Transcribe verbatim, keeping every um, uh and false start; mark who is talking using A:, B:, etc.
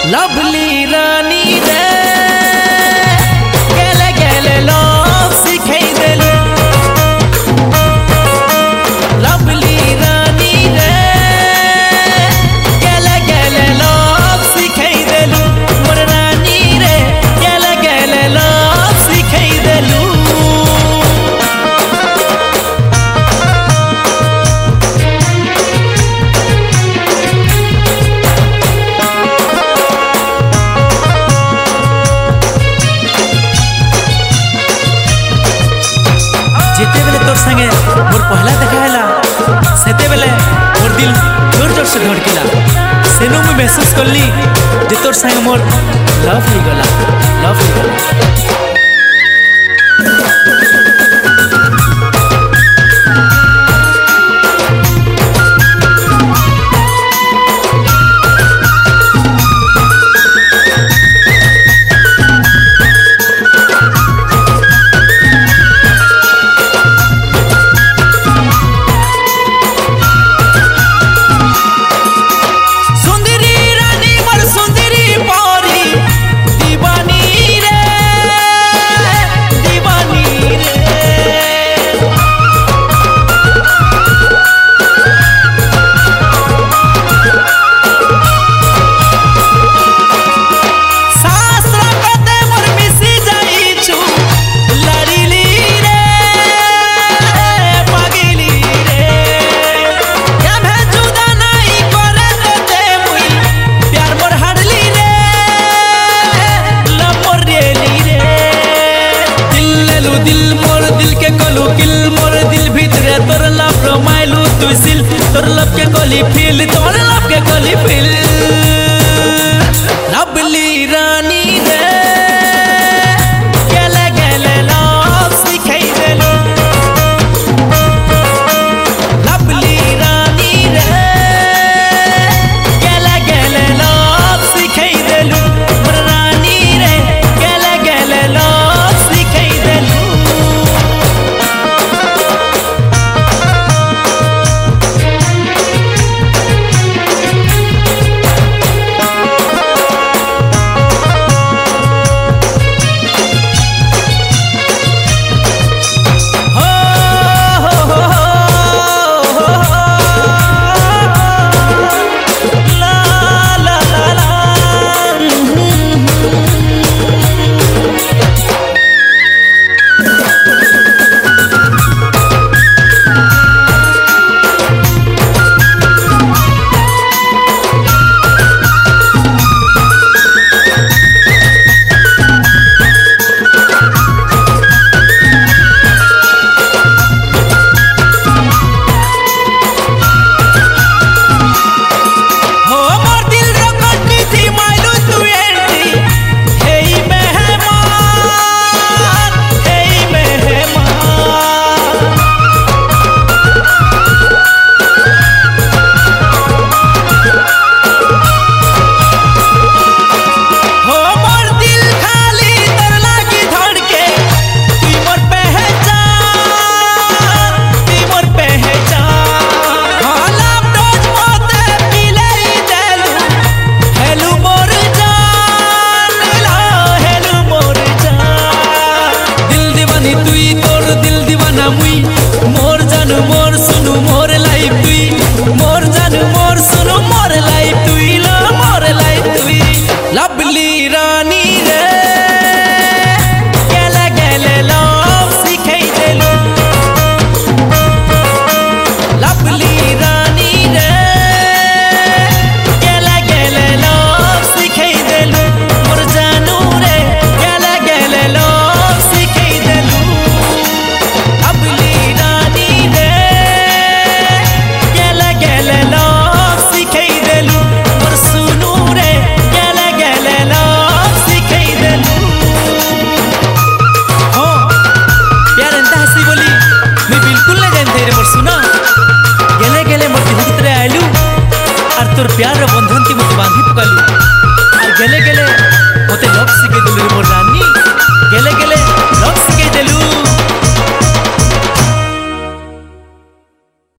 A: Lovely रानी रे गेले गेले लव सिखाई देलु लवली रानी रे गेले गेले लव सिखाई देलु मोर रानी रे गेले गेले लव सिखाई देलु जिते बेले तोर संगे मोर पहला देखा है सेते बेले मोर दिल जोर जोर से धड़केला सेनु में महसूस करली जे तोर संगे मोर लव हो गला लव हो गला तोर लब के गली फील तोर लब के गली फील लवली रानी रे गेले गेले लव सिखाई देलु लवली रानी रे गेले गेले लव सिखाई देलु मोर रानी रे गेले गेले लव सिखाई देलु मोर जानू मोर सुनू मोर लाइफ तुई मोर जानू मोर सुनू मोर लाइफ तुई लो मोर लाइफ तुई लवली रानी रे गेले गेले लव सिखाई देलु लवली रानी रे गेले गेले लव सिखाई देलु मोर जानू रे गेले गेले लव सिखाई देलु लवली तोर प्यार बंधन की मत बांधी पकालू और गेले गेले मते लव सिखे दिलु।